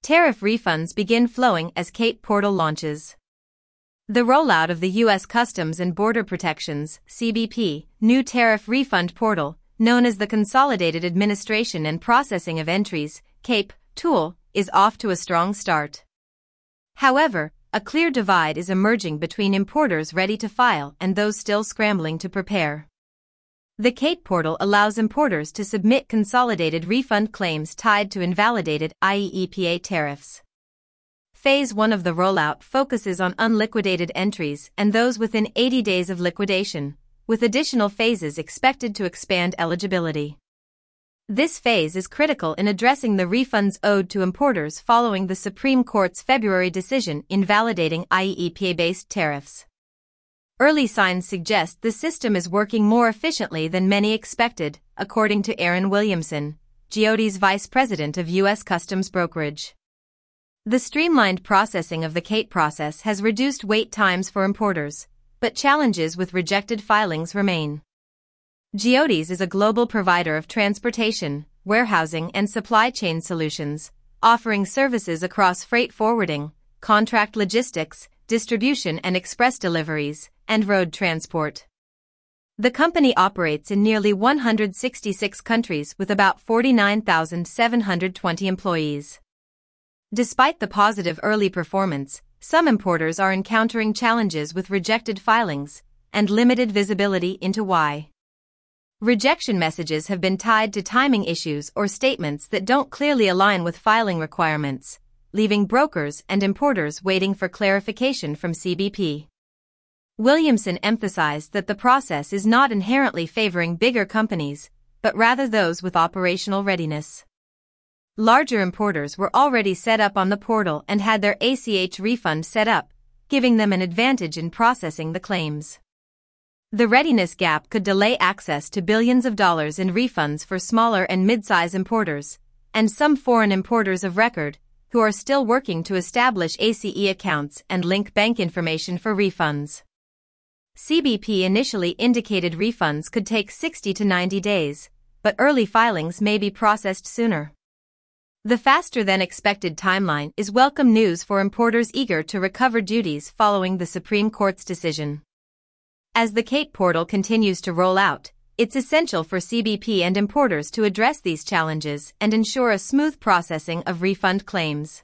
tariff refunds begin flowing as CAPE portal launches. The rollout of the U.S. Customs and Border Protection's (CBP) new tariff refund portal, known as the Consolidated Administration and Processing of Entries (CAPE) tool, is off to a strong start. However, a clear divide is emerging between importers ready to file and those still scrambling to prepare. The CAPE portal allows importers to submit consolidated refund claims tied to invalidated IEEPA tariffs. Phase 1 of the rollout focuses on unliquidated entries and those within 80 days of liquidation, with additional phases expected to expand eligibility. This phase is critical in addressing the refunds owed to importers following the Supreme Court's February decision invalidating IEEPA-based tariffs. Early signs suggest the system is working more efficiently than many expected, according to Aaron Williamson, Geody's vice president of U.S. Customs Brokerage. The streamlined processing of the CAPE process has reduced wait times for importers, but challenges with rejected filings remain. Geody's is a global provider of transportation, warehousing and supply chain solutions, offering services across freight forwarding, contract logistics, distribution and express deliveries, and road transport. The company operates in nearly 166 countries with about 49,720 employees. Despite the positive early performance, some importers are encountering challenges with rejected filings and limited visibility into why. Rejection messages have been tied to timing issues or statements that don't clearly align with filing requirements, leaving brokers and importers waiting for clarification from CBP. Williamson emphasized that the process is not inherently favoring bigger companies, but rather those with operational readiness. Larger importers were already set up on the portal and had their ACH refund set up, giving them an advantage in processing the claims. The readiness gap could delay access to billions of dollars in refunds for smaller and mid-size importers, and some foreign importers of record, who are still working to establish ACE accounts and link bank information for refunds. CBP initially indicated refunds could take 60 to 90 days, but early filings may be processed sooner. The faster-than-expected timeline is welcome news for importers eager to recover duties following the Supreme Court's decision. As the CAPE portal continues to roll out, it's essential for CBP and importers to address these challenges and ensure a smooth processing of refund claims.